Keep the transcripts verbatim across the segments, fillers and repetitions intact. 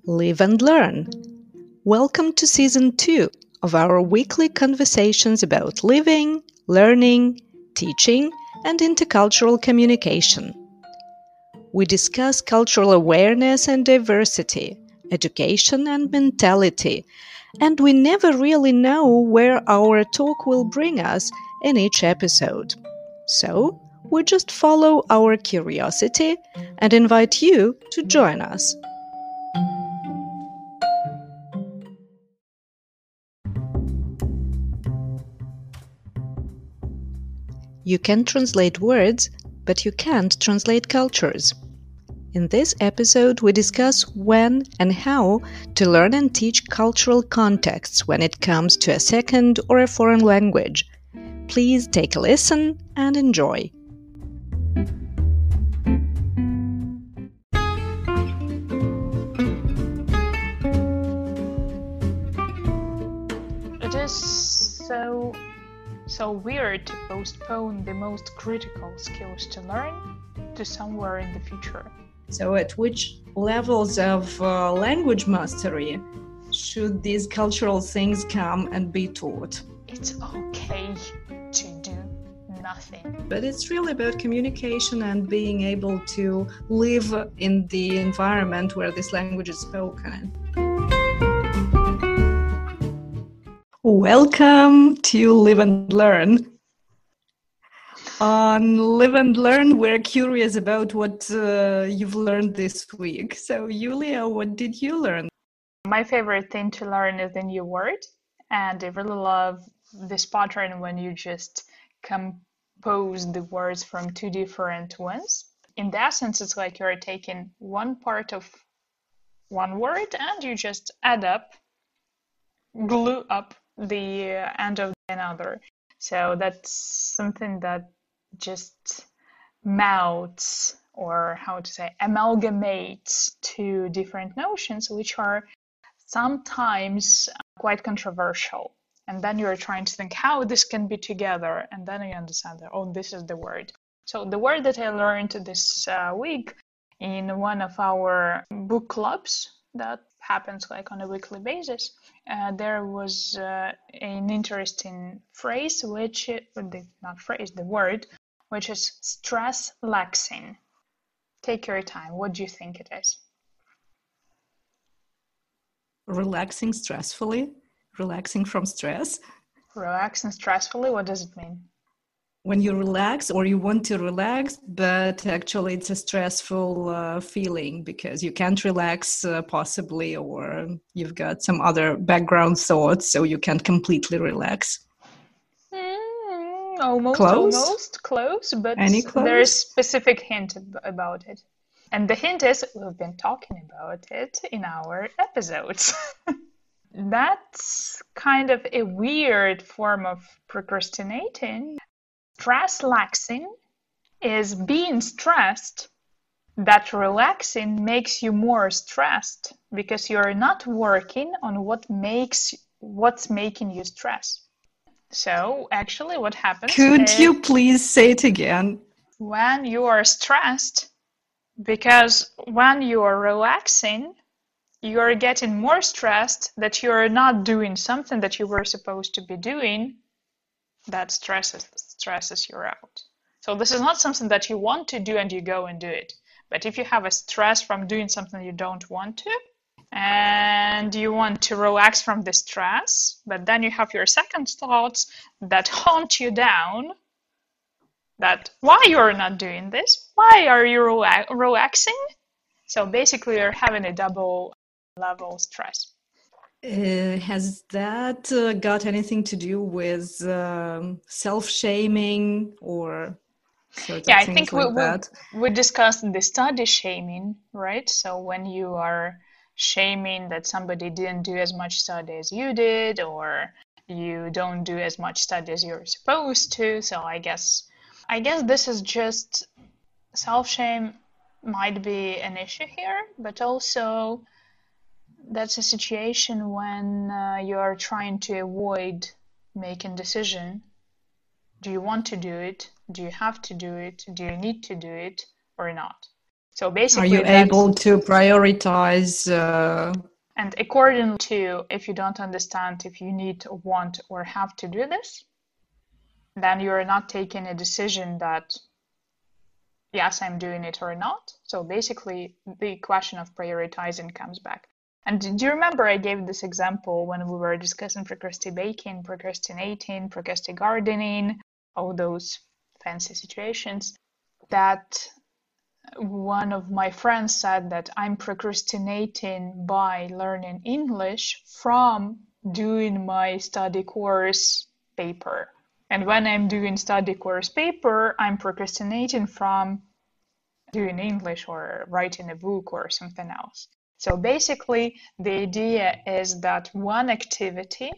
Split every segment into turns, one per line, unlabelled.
Live and learn. Welcome to season two of our weekly conversations about living, learning, teaching, and intercultural communication. We discuss cultural awareness and diversity, education and mentality, and we never really know where our talk will bring us in each episode. So, we just follow our curiosity and invite you to join us. You can translate words, but you can't translate cultures. In this episode, we discuss when and how to learn and teach cultural contexts when it comes to a second or a foreign language. Please take a listen and enjoy.
It is so so weird to postpone the most critical skills to learn to somewhere in the future.
So at which levels of uh, language mastery should these cultural things come and be taught?
It's okay to do nothing.
But it's really about communication and being able to live in the environment where this language is spoken. Welcome to Live and Learn. On Live and Learn, we're curious about what uh, you've learned this week. So, Yulia, what did you learn?
My favorite thing to learn is the new word, and I really love this pattern when you just compose the words from two different ones. In the essence, it's like you're taking one part of one word and you just add up, glue up the end of another. So that's something that just melts, or how to say, amalgamates two different notions, which are sometimes quite controversial. And then you're trying to think how this can be together, and then you understand that, oh, this is the word. So the word that I learned this uh, week in one of our book clubs that happens like on a weekly basis, uh, there was uh, an interesting phrase, which, the, not phrase, the word, which is stress laxing. Take your time. What do you think it is?
Relaxing stressfully? Relaxing from stress?
Relaxing stressfully? What does it mean?
When you relax or you want to relax, but actually it's a stressful uh, feeling because you can't relax uh, possibly, or you've got some other background thoughts, so you can't completely relax.
Mm, almost,
Close?
almost close, but
Any close?
there is specific hint about it. And the hint is we've been talking about it in our episodes. That's kind of a weird form of procrastinating. Stress laxing is being stressed, that relaxing makes you more stressed because you're not working on what makes what's making you stress. So actually what happens
Could
is
you please say it again?
when you are stressed, because when you are relaxing, you're getting more stressed that you're not doing something that you were supposed to be doing, that stresses stresses you out. So this is not something that you want to do and you go and do it. But if you have a stress from doing something you don't want to, and you want to relax from the stress, but then you have your second thoughts that haunt you down, that why you're not doing this? Why are you rela- relaxing? So basically you're having a double level stress.
Uh, has that uh, got anything to do with um, self-shaming or sort of
Yeah, I
things
think
like
we, we,
that?
we discussed the study shaming, right? So when you are shaming that somebody didn't do as much study as you did, or you don't do as much study as you're supposed to. So I guess I guess this is just self-shame might be an issue here, but also that's a situation when uh, you're trying to avoid making decision. Do you want to do it? Do you have to do it? Do you need to do it or not? So basically,
are you
that's,
able to prioritize? Uh...
And according to, if you don't understand if you need, want, or have to do this, then you're not taking a decision that, yes, I'm doing it or not. So basically, the question of prioritizing comes back. And do you remember I gave this example when we were discussing procrastinating, procrastinating, procrastinating gardening, all those fancy situations, that one of my friends said that I'm procrastinating by learning English from doing my study course paper. And when I'm doing study course paper, I'm procrastinating from doing English or writing a book or something else. So basically, the idea is that one activity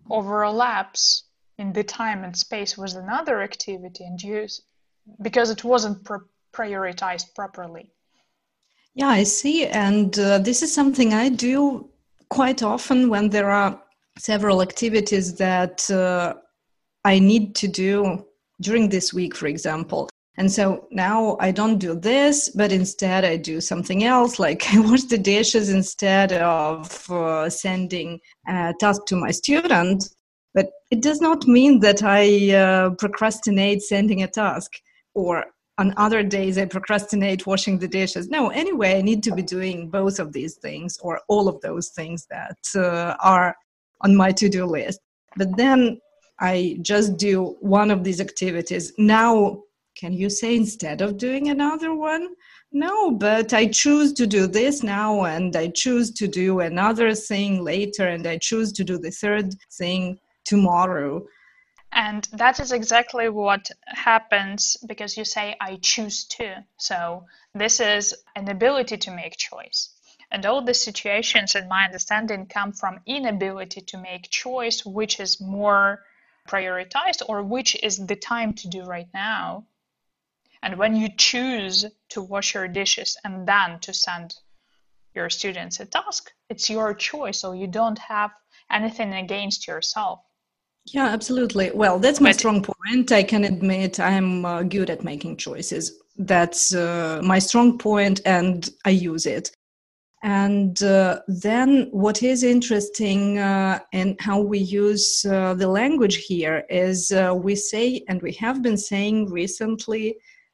overlaps in the time and space with another activity and use because it wasn't pr- prioritized properly.
Yeah, I see. And uh, this is something I do quite often when there are several activities that uh, I need to do during this week, for example. And so now I don't do this, but instead I do something else, like I wash the dishes instead of uh, sending a task to my student. But it does not mean that I uh, procrastinate sending a task, or on other days I procrastinate washing the dishes. No, anyway, I need to be doing both of these things or all of those things that uh, are on my to-do list. But then I just do one of these activities. Now, can you say instead of doing another one? No, but I choose to do this now, and I choose to do another thing later, and I choose to do the third thing tomorrow.
And that is exactly what happens because you say, I choose to. So this is an ability to make choice. And all the situations, in my understanding, come from inability to make choice, which is more prioritized or which is the time to do right now. And when you choose to wash your dishes and then to send your students a task, it's your choice. So you don't have anything against yourself.
Yeah, absolutely. Well, that's my
But
strong point. I can admit I'm uh, good at making choices. That's uh, my strong point, and I use it. And uh, then what is interesting uh, in how we use uh, the language here is uh, we say, and we have been saying recently,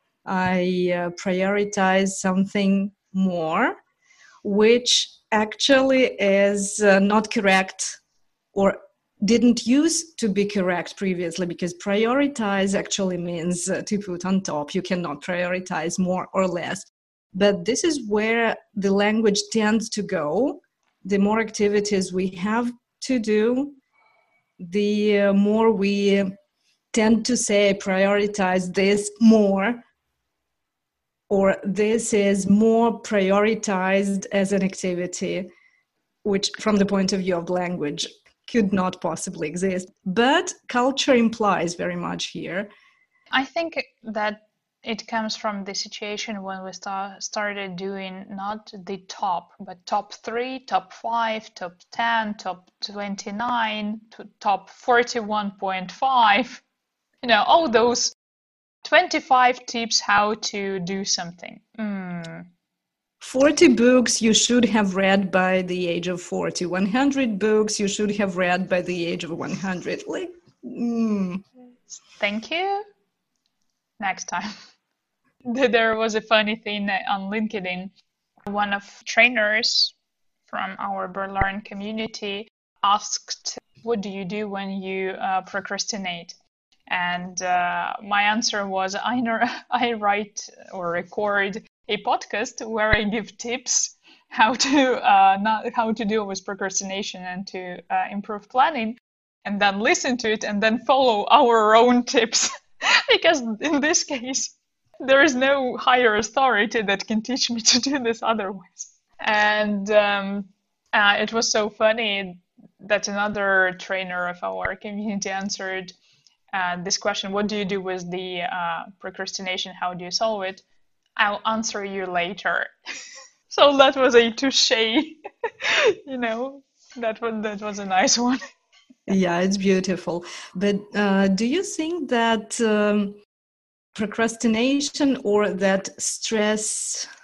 I uh, prioritize something more, which actually is uh, not correct or didn't used to be correct previously, because prioritize actually means uh, to put on top. You cannot prioritize more or less. But this is where the language tends to go. The more activities we have to do, the uh, more we tend to say prioritize this more, or this is more prioritized as an activity, which from the point of view of language could not possibly exist. But culture implies very much here.
I think that it comes from the situation when we start, started doing not the top, but top three, top five, top ten, top twenty-nine, to top forty-one point five. You know, all those twenty-five tips how to do something. Mm.
forty books you should have read by the age of forty. one hundred books you should have read by the age of one hundred. Like, mm.
Thank you. Next time. There was a funny thing on LinkedIn. One of trainers from our Berlin community asked, what do you do when you uh, procrastinate? And uh, my answer was, I, know, I write or record a podcast where I give tips how to uh, not how to deal with procrastination and to uh, improve planning, and then listen to it and then follow our own tips. Because in this case, there is no higher authority that can teach me to do this otherwise. And um, uh, it was so funny that another trainer of our community answered uh, this question, what do you do with the uh, procrastination? How do you solve it? I'll answer you later. So that was a touche, you know, that was, that was a nice one.
Yeah, it's beautiful. But uh, do you think that um, procrastination or that stress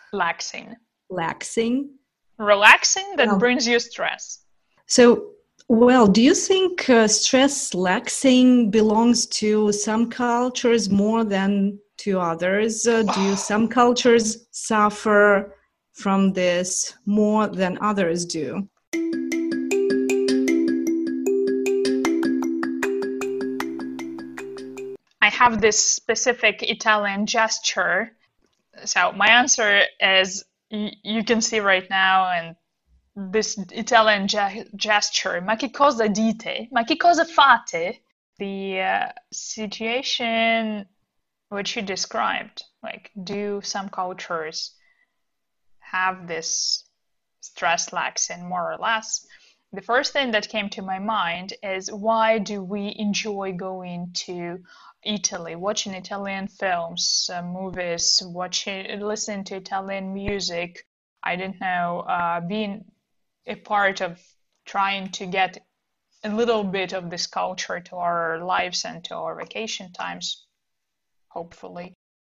Laxing.
Laxing.
Relaxing, that
Well,
brings you stress.
So, well, do you think uh, stress laxing belongs to some cultures more than to others? Uh, do you, some cultures suffer from this more than others do?
I have this specific Italian gesture. So my answer is y- you can see right now, and this Italian ge- gesture, ma che cosa dite? Ma che cosa fate? The uh, situation which you described, like, do some cultures have this stress laxing more or less? The first thing that came to my mind is, why do we enjoy going to Italy, watching Italian films, uh, movies, watching, listening to Italian music? I don't know, uh, being a part of trying to get a little bit of this culture to our lives and to our vacation times, hopefully,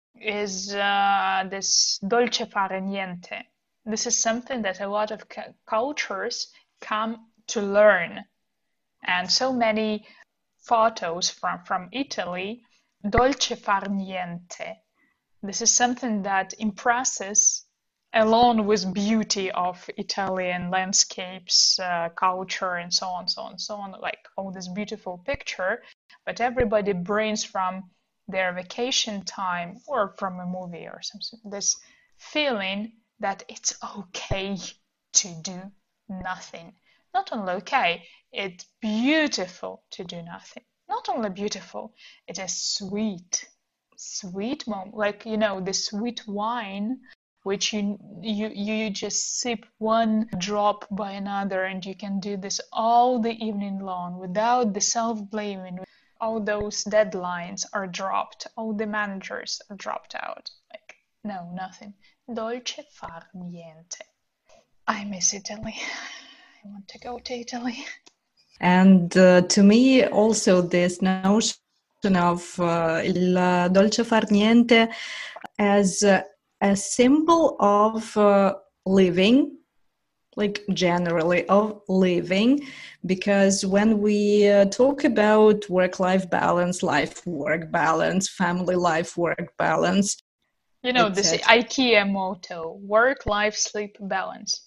is uh, this dolce fare niente. This is something that a lot of cu- cultures come to learn. And so many photos from, from Italy, dolce far niente. This is something that impresses, along with beauty of Italian landscapes, uh, culture, and so on, so on, so on, like all this beautiful picture. But everybody brings from their vacation time or from a movie or something this feeling that it's okay to do nothing. Not only okay, it's beautiful to do nothing. Not only beautiful, it is sweet sweet moment, like, you know, the sweet wine which you you you just sip one drop by another, and you can do this all the evening long without the self-blaming. All those deadlines are dropped, all the managers are dropped out, like, no, nothing. Dolce far niente. I miss Italy. I want to go to Italy.
And uh, to me, also, this notion of uh, il dolce far niente as uh, a symbol of uh, living, like generally of living, because when we uh, talk about work-life balance, life-work balance, family life-work balance,
You know, this
et cetera,
IKEA motto, work, life, sleep, balance.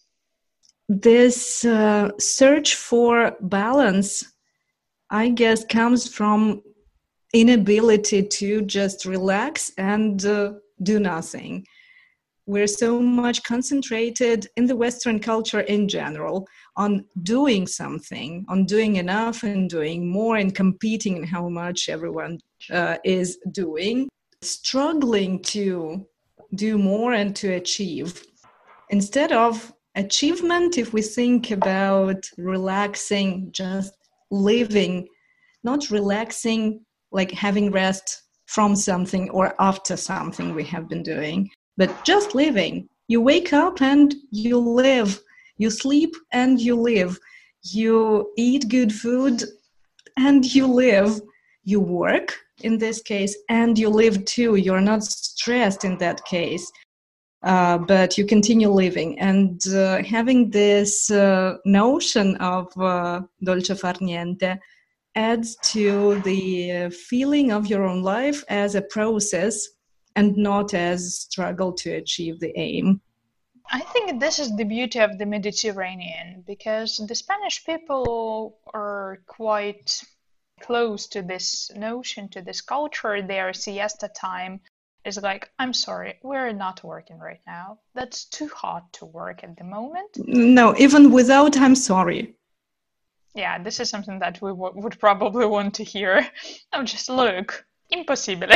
this uh, search for balance, I guess, comes from inability to just relax and uh, do nothing. We're so much concentrated in the Western culture in general on doing something, on doing enough and doing more and competing in how much everyone uh, is doing, struggling to do more and to achieve. Instead of achievement, if we think about relaxing, just living, not relaxing like having rest from something or after something we have been doing, but just living. You wake up and you live. You sleep and you live. You eat good food and you live. You work in this case and you live too. You're not stressed in that case. Uh, but you continue living, and uh, having this uh, notion of uh, dolce far niente adds to the uh, feeling of your own life as a process and not as struggle to achieve the aim.
I think this is the beauty of the Mediterranean, because the Spanish people are quite close to this notion, to this culture. Their siesta time is like, I'm sorry, we're not working right now. That's too hot to work at the moment.
No, even without I'm sorry.
Yeah, this is something that we w- would probably want to hear. Oh, just look, impossibile.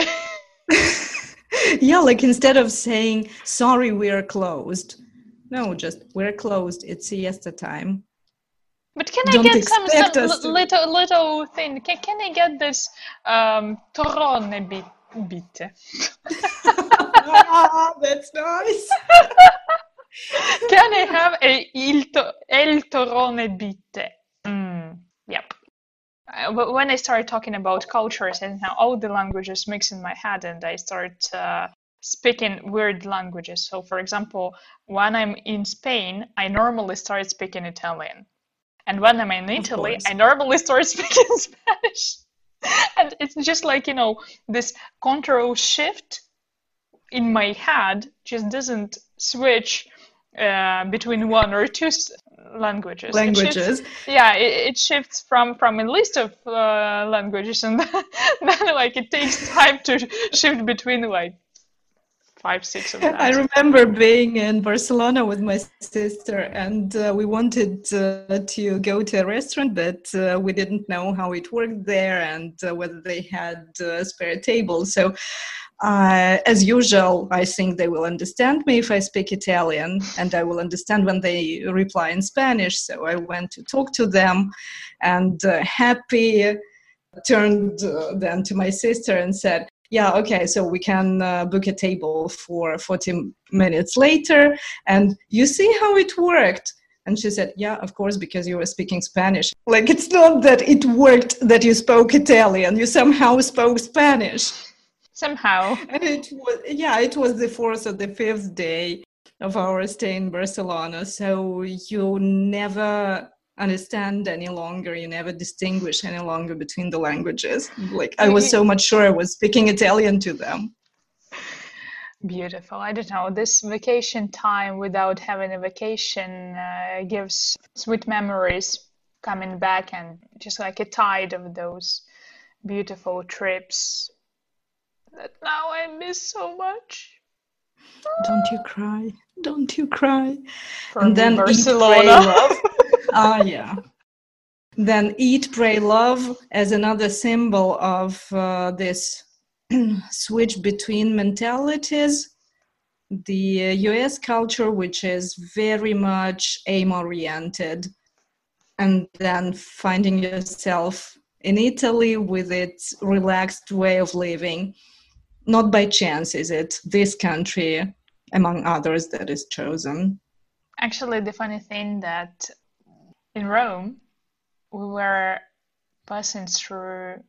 Yeah, like instead of saying sorry, we are closed. No, just we're closed. It's siesta time.
But can I
Don't
get some some
expect us
li-
to.
little little thing? Can can I get this um torrone bit bitte?
Ah, that's nice.
Can I have a il to- el torrone bitte? Mm, yep. Uh, wh- when I start talking about cultures and how all the languages mix in my head, and I start uh, speaking weird languages. So, for example, when I'm in Spain, I normally start speaking Italian. And when I'm in
Of
Italy,
course.
I normally start speaking Spanish. And it's just like, you know, this control shift in my head just doesn't switch uh, between one or two s- languages. It shifts,
Languages.
yeah, it, it shifts from from a list of uh, languages, and then, then like it takes time to shift between like five, six of
I
that.
remember being in Barcelona with my sister, and uh, we wanted uh, to go to a restaurant, but uh, we didn't know how it worked there and uh, whether they had uh, spare tables. So, uh, as usual, I think they will understand me if I speak Italian, and I will understand when they reply in Spanish. So I went to talk to them, and uh, happy turned uh, then to my sister and said, yeah, okay, so we can uh, book a table for forty minutes later. And you see how it worked? And she said, yeah, of course, because you were speaking Spanish. Like, it's not that it worked that you spoke Italian, you somehow spoke Spanish.
Somehow.
And it was, yeah, it was the fourth or the fifth day of our stay in Barcelona. So you never understand any longer, you never distinguish any longer between the languages. Like, I
You,
was so
you,
much sure I was speaking Italian to them.
Beautiful. I don't know. This vacation time without having a vacation uh, gives sweet memories coming back, and just like a tide of those beautiful trips that now I miss so much.
Don't you cry, don't you cry.
For
And
me,
then eat, pray,
Barcelona.
love. Ah, yeah. Then eat, pray, love as another symbol of uh, this switch between mentalities. The U S culture, which is very much aim oriented, and then finding yourself in Italy with its relaxed way of living. Not by chance is it this country, among others, that is chosen.
Actually, the funny thing that in Rome, we were passing through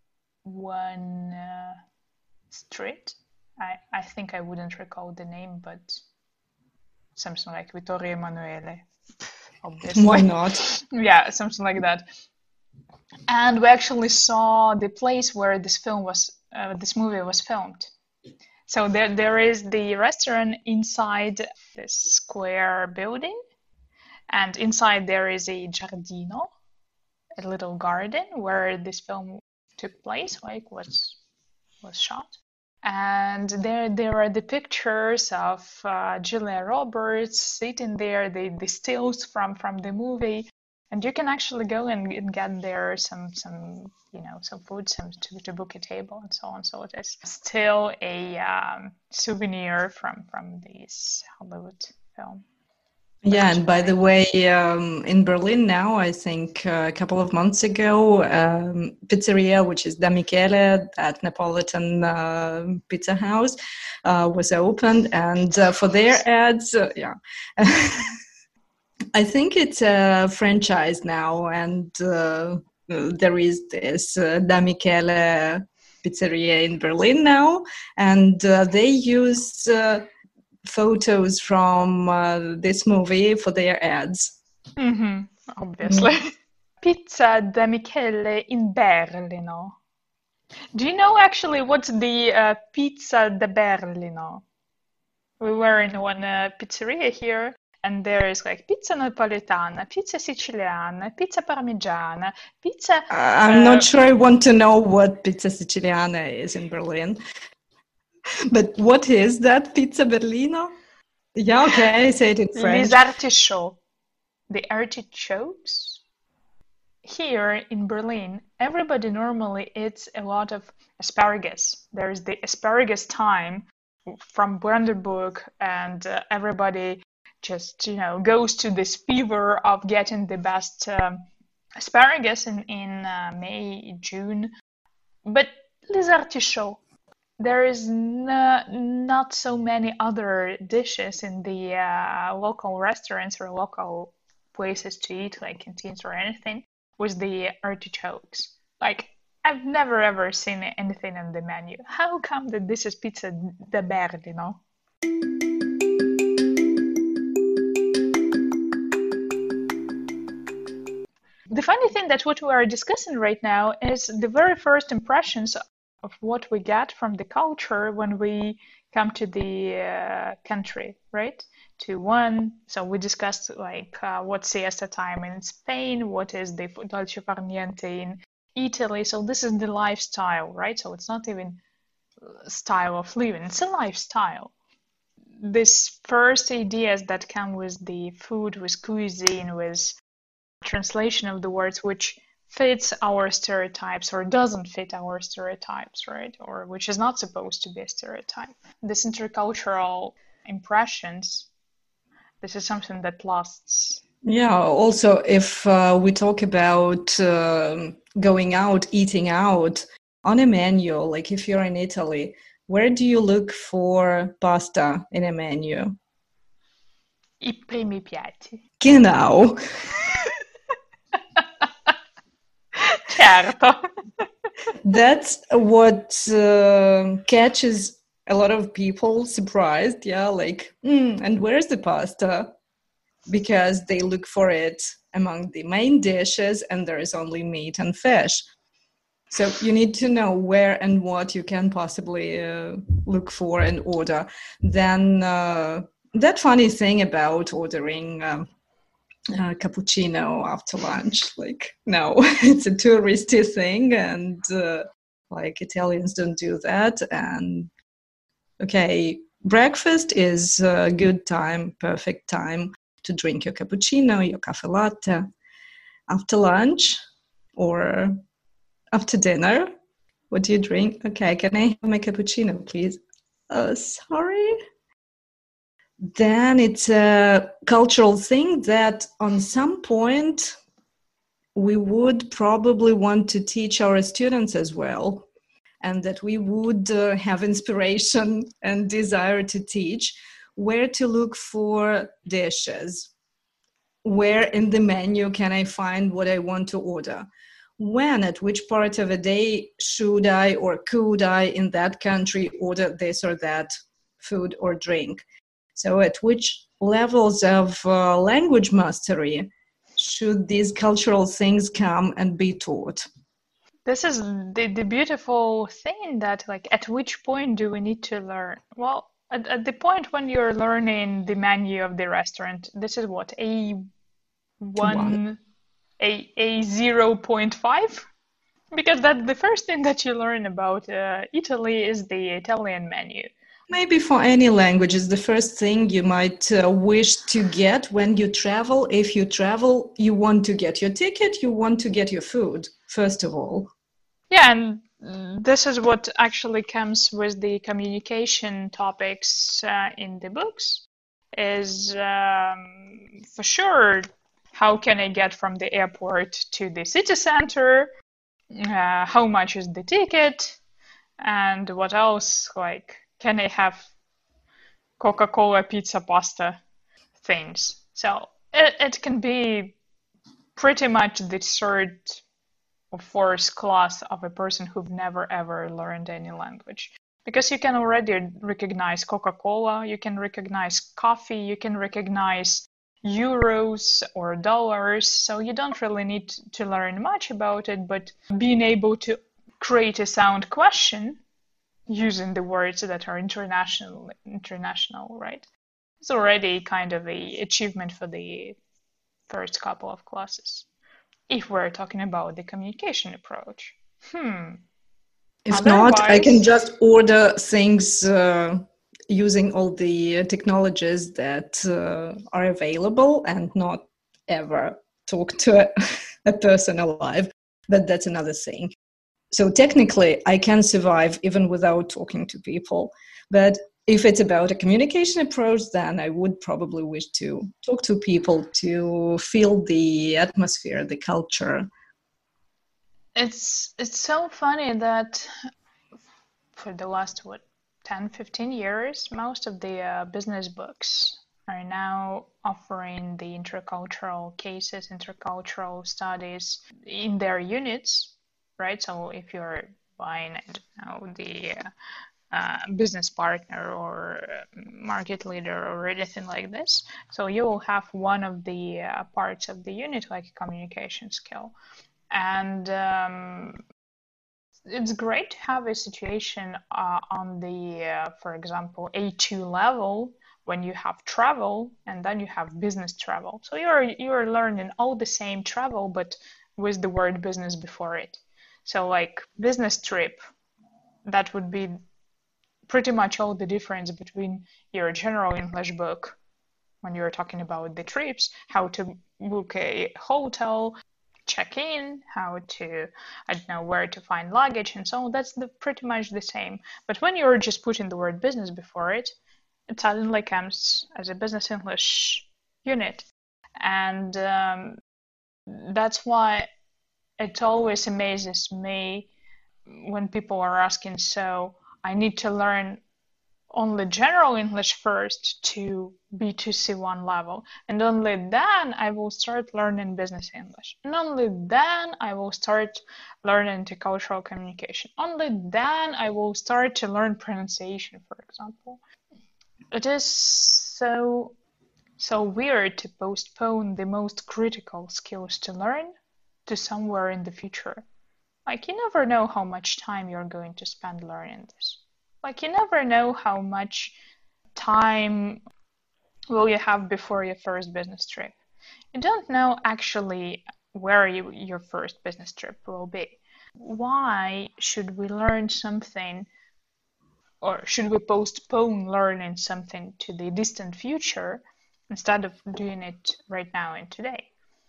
one uh, street. I, I think I wouldn't recall the name, but something like Vittorio Emanuele, obviously.
Why not?
Yeah, something like that. And we actually saw the place where this film was, uh, this movie was filmed. So there, there is the restaurant inside this square building, and inside there is a giardino, a little garden where this film took place, like was was shot. And there, there are the pictures of uh, Julia Roberts sitting there, the, the stills from, from the movie, and you can actually go and, and get there some, some, you know, some food, some to, to book a table, and so on. So it is still a um, souvenir from from this Hollywood film, which
Yeah,
was
and by
funny.
the way, um, in Berlin now, I think uh, a couple of months ago, um, pizzeria, which is Da Michele, that Neapolitan uh, pizza house, uh, was opened, and uh, for their ads, uh, yeah, I think it's a franchise now, and uh, there is this uh, Da Michele pizzeria in Berlin now, and uh, they use uh, photos from uh, this movie for their ads.
Mm-hmm, obviously.
Mm.
Pizza da Michele in Berlino. Do you know actually what's the uh, Pizza da Berlino? We were in one uh, pizzeria here, and there is like pizza napoletana, pizza siciliana, pizza parmigiana, pizza.
I'm
Uh,
not sure I want to know what pizza siciliana is in Berlin, but what is that pizza Berlino? Yeah, okay, say it in
les
French.
artichauts, the artichokes. Here in Berlin, everybody normally eats a lot of asparagus. There's the asparagus time from Brandenburg, and uh, everybody just, you know, goes to this fever of getting the best um, asparagus in, in uh, May, June. But les artichauts, there is no, not so many other dishes in the uh, local restaurants or local places to eat, like canteens or anything, with the artichokes. Like, I've never ever seen anything on the menu. How come that this is pizza de Berlino? The funny thing that what we are discussing right now is the very first impressions of what we get from the culture when we come to the uh, country, right? To one, so we discussed like uh, what siesta time in Spain, what is the dolce far niente in Italy. So this is the lifestyle, right? So it's not even style of living, it's a lifestyle. This first ideas that come with the food, with cuisine, with translation of the words which fits our stereotypes or doesn't fit our stereotypes, right? Or which is not supposed to be a stereotype. This intercultural impressions, this is something that lasts.
Yeah, also, if uh, we talk about um going out, eating out on a menu, like if you're in Italy, where do you look for pasta in a menu?
I primi piatti.
Genau.
Certo.
That's what uh, catches a lot of people surprised. Yeah, like, mm, and where's the pasta? Because they look for it among the main dishes and there is only meat and fish. So you need to know where and what you can possibly uh, look for and order. Then uh, that funny thing about ordering um, uh, cappuccino after lunch, like, no, it's a touristy thing, and uh, like Italians don't do that. And okay, breakfast is a good time, perfect time to drink your cappuccino, your cafe latte. After lunch or after dinner, what do you drink? Okay, can I have my cappuccino, please? Uh, sorry. Then it's a cultural thing that on some point we would probably want to teach our students as well, and that we would uh, have inspiration and desire to teach where to look for dishes, where in the menu can I find what I want to order, when, at which part of a day should I or could I in that country order this or that food or drink. So at which levels of uh, language mastery should these cultural things come and be taught?
This is the, the beautiful thing that like at which point do we need to learn? Well, at, at the point when you're learning the menu of the restaurant, this is what, A
One.
one, A A zero point five? Because that's the first thing that you learn about uh, Italy is the Italian menu.
Maybe for any language, it's the first thing you might uh, wish to get when you travel. If you travel, you want to get your ticket, you want to get your food, first of all.
Yeah, and mm, this is what actually comes with the communication topics uh, in the books is um, for sure how can I get from the airport to the city center? Uh, how much is the ticket? And what else? Like, can I have Coca-Cola, pizza, pasta things? So it, it can be pretty much the third or fourth class of a person who've never ever learned any language. Because you can already recognize Coca-Cola, you can recognize coffee, you can recognize euros or dollars, so you don't really need to learn much about it, but being able to create a sound question using the words that are international, international, right? It's already kind of a achievement for the first couple of classes. If we're talking about the communication approach. Hmm.
If not, I can
Otherwise,
just order things uh, using all the technologies that uh, are available and not ever talk to a, a person alive. But that's another thing. So technically, I can survive even without talking to people. But if it's about a communication approach, then I would probably wish to talk to people to feel the atmosphere, the culture.
it's it's so funny that for the last what ten, fifteen years, most of the uh, business books are now offering the intercultural cases, intercultural studies in their units, right? So if you're buying, I don't know, the uh, uh, business partner or market leader or anything like this, so you will have one of the uh, parts of the unit like a communication skill. And um, it's great to have a situation uh, on the, uh, for example, A two level when you have travel and then you have business travel. So you're you're learning all the same travel, but with the word business before it. So like business trip, that would be pretty much all the difference between your general English book when you're talking about the trips, how to book a hotel, check in, how to, I don't know, where to find luggage and so on. That's the, pretty much the same. But when you're just putting the word business before it, it suddenly comes as a business English unit. And um, that's why it always amazes me when people are asking, so I need to learn only general English first to B two C one level, and only then I will start learning business English, and only then I will start learning intercultural communication, only then I will start to learn pronunciation, for example. It is so so weird to postpone the most critical skills to learn to somewhere in the future. Like, you never know how much time you're going to spend learning this. Like, you never know how much time will you have before your first business trip. You don't know actually where you, your first business trip will be. Why should we learn something, or should we postpone learning something to the distant future instead of doing it right now and today?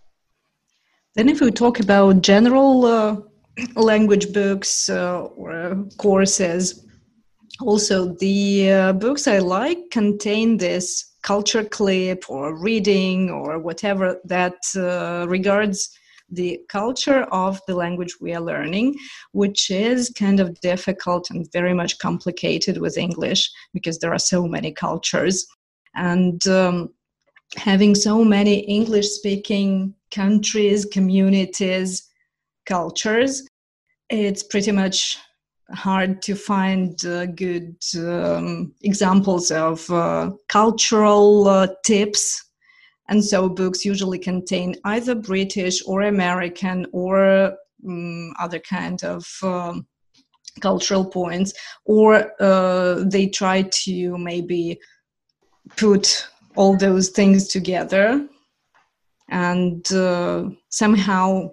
Then if we talk about general uh, language books uh, or courses, also the uh, books I like contain this culture clip or reading or whatever that uh, regards the culture of the language we are learning, which is kind of difficult and very much complicated with English because there are so many cultures. And um, having so many English-speaking countries, communities, cultures, it's pretty much hard to find uh, good um, examples of uh, cultural uh, tips. And so books usually contain either British or American or um, other kind of um, cultural points, or uh, they try to maybe put all those things together and uh, somehow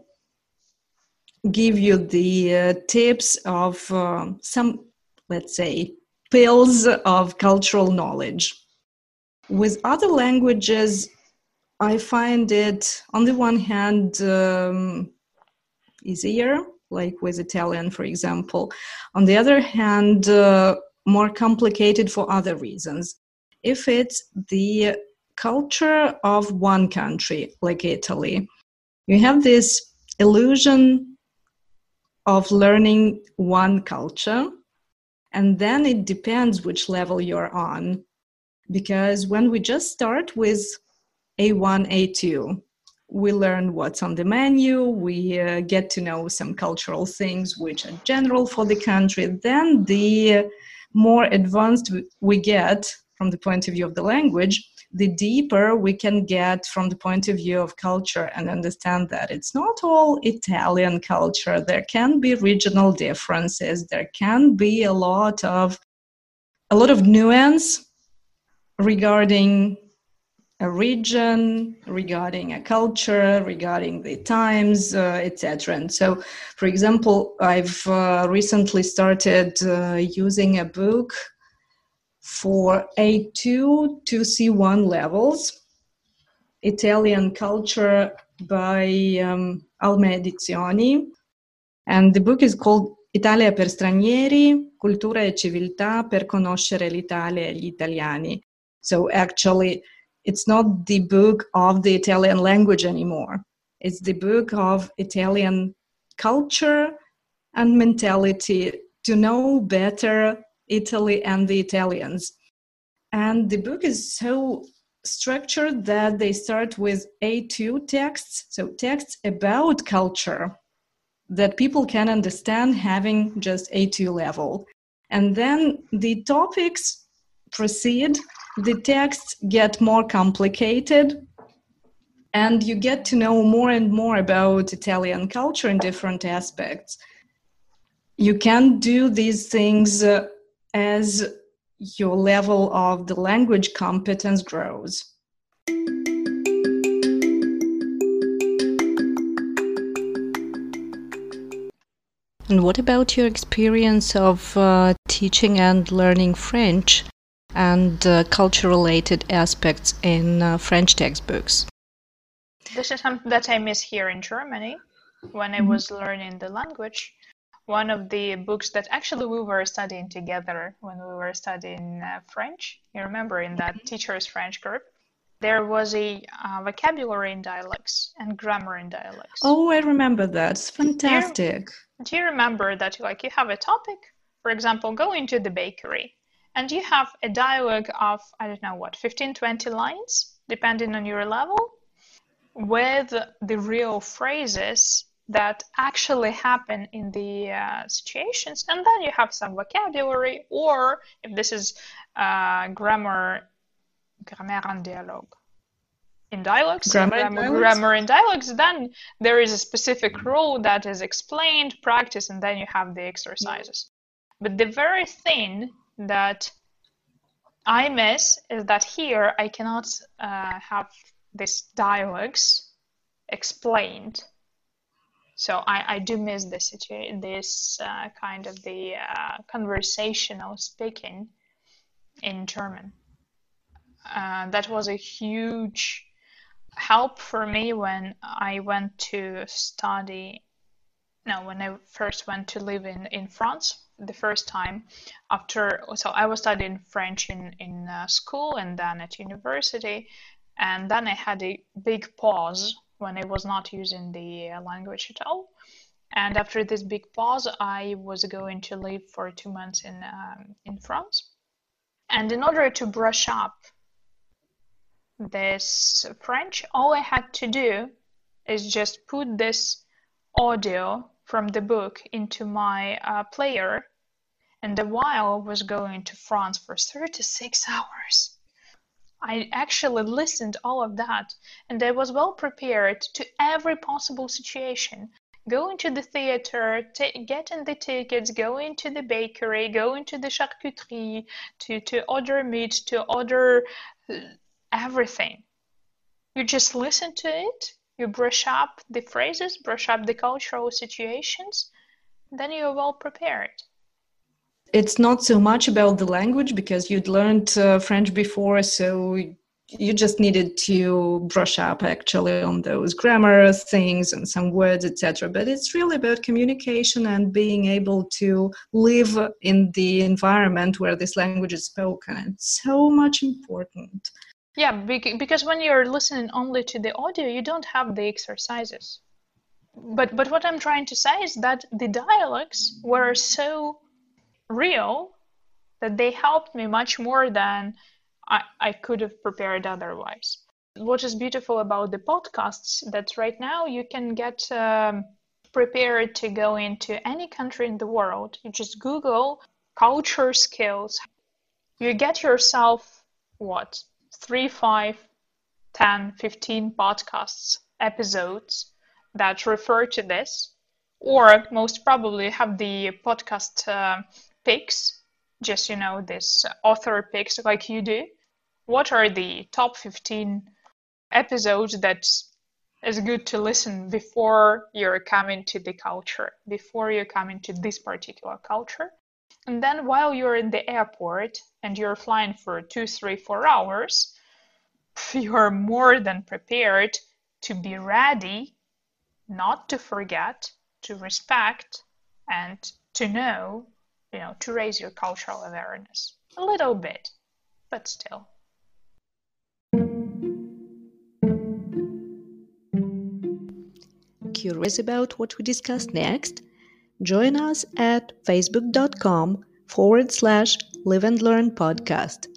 give you the uh, tips of uh, some, let's say, pills of cultural knowledge. With other languages, I find it, on the one hand, um, easier, like with Italian, for example. On the other hand, uh, more complicated for other reasons. If it's the culture of one country, like Italy, you have this illusion of learning one culture, and then it depends which level you're on. Because when we just start with A one, A two, we learn what's on the menu, we uh, get to know some cultural things which are general for the country. Then the more advanced we get from the point of view of the language, the deeper we can get from the point of view of culture and understand that it's not all Italian culture. There can be regional differences. There can be a lot of a lot of nuance regarding a region, regarding a culture, regarding the times, uh, et cetera. And so, for example, I've uh, recently started uh, using a book for A two to C one levels, Italian Culture by um, Alma Edizioni. And the book is called Italia per stranieri, cultura e civiltà per conoscere l'Italia e gli italiani. So actually, it's not the book of the Italian language anymore. It's the book of Italian culture and mentality to know better Italy and the Italians. And the book is so structured that they start with A two texts, so texts about culture.
that people can understand having just A two level. And then the topics proceed, the texts get more complicated, and you get to know more and more about Italian culture in different aspects. You can do these things uh, as your level of the language competence grows.
And what about your experience of uh, teaching and learning French and uh, culture-related aspects in uh, French textbooks?
This is something that I miss here in Germany when I was learning the language. One of the books that actually we were studying together when we were studying uh, French, you remember in that teacher's French group, there was a uh, vocabulary in dialects and grammar in dialects.
Oh, I remember that. It's fantastic.
Do you, do you remember that like you have a topic, for example, go into the bakery, and you have a dialogue of, I don't know what, fifteen, twenty lines, depending on your level, with the real phrases that actually happen in the uh, situations, and then you have some vocabulary, or if this is uh, grammar, grammaire en dialogue, in dialogues,
Grammar in
grammar,
dialogues?
grammar in dialogues, then there is a specific rule that is explained, practice, and then you have the exercises. But the very thing that I miss is that here I cannot uh, have these dialogues explained. So I, I do miss this situa- this uh, kind of the uh, conversational speaking in German. Uh, that was a huge help for me when I went to study. No, when I first went to live in, in France the first time after. So I was studying French in in uh, school and then at university, and then I had a big pause when I was not using the language at all. And after this big pause, I was going to live for two months in um, in France. And in order to brush up this French, all I had to do is just put this audio from the book into my uh, player. And while I was going to France for thirty-six hours, I actually listened all of that, and I was well prepared to every possible situation. Going to the theater, t- getting the tickets, going to the bakery, going to the charcuterie, to, to order meat, to order uh, everything. You just listen to it, you brush up the phrases, brush up the cultural situations, then you're well prepared.
It's not so much about the language because you'd learned uh, French before, so you just needed to brush up actually on those grammar things and some words, et cetera. But it's really about communication and being able to live in the environment where this language is spoken. It's so much important.
Yeah, because when you're listening only to the audio, you don't have the exercises. But but what I'm trying to say is that the dialogues were so real that they helped me much more than I, I could have prepared otherwise. What is beautiful about the podcasts that right now you can get um, prepared to go into any country in the world. You just Google culture skills. You get yourself, what, three, five, ten, fifteen podcasts, episodes that refer to this, or most probably have the podcast uh, picks, just, you know, this author picks like you do. What are the top fifteen episodes that is good to listen before you're coming to the culture, before you're coming to this particular culture? And then while you're in the airport and you're flying for two, three, four hours, you're more than prepared to be ready, not to forget, to respect, and to know, you know, to raise your cultural awareness a little bit, but still.
Curious about what we discuss next? Join us at facebook.com forward slash live and learn podcast.